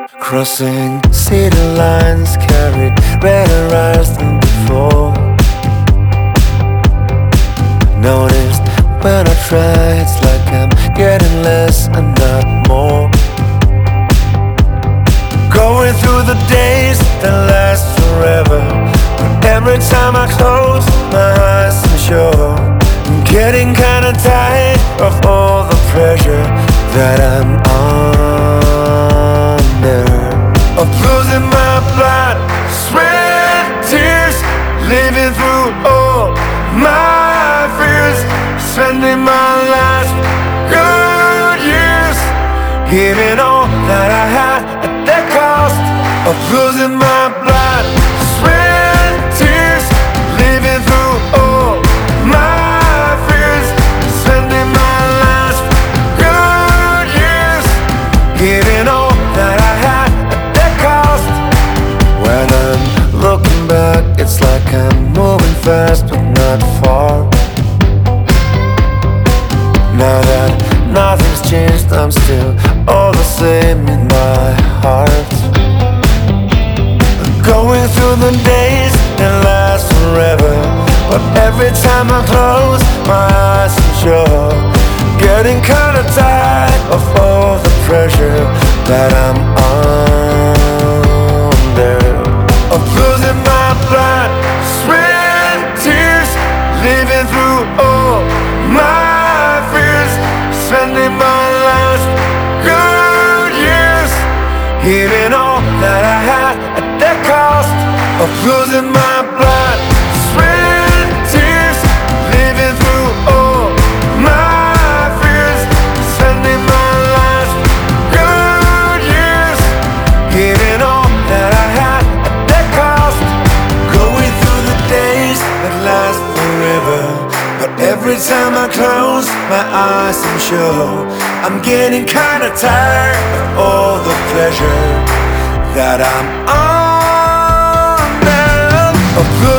Crossing city lines, carried redder eyes than before. Noticed when I try, it's like I'm getting less and not more. Going through the days that last forever, but every time I close my eyes, I'm sure I'm getting kinda tired of all the pressure that I'm under. Of losing my blood, sweat, tears, living through all my fears, spending my last good years, giving all that I had at the cost of losing my blood, sweat, tears, living through all my fears, spending my last good years, giving all that I had. When I'm looking back, it's like I'm moving fast but not far. Now that nothing's changed, I'm still all the same in my heart. Going through the days that last forever, but every time I close my eyes, I'm sure getting kinda tired of all the pressure that I'm under. Of losing my blood, sweat, tears, living through all my fears, spending my last good years, giving all that I had at the cost of losing my blood, sweat, tears, living through all my fears, spending my last good years, giving all that I had. Last forever, but every time I close my eyes, I'm sure I'm getting kinda tired of all the pleasure that I'm under.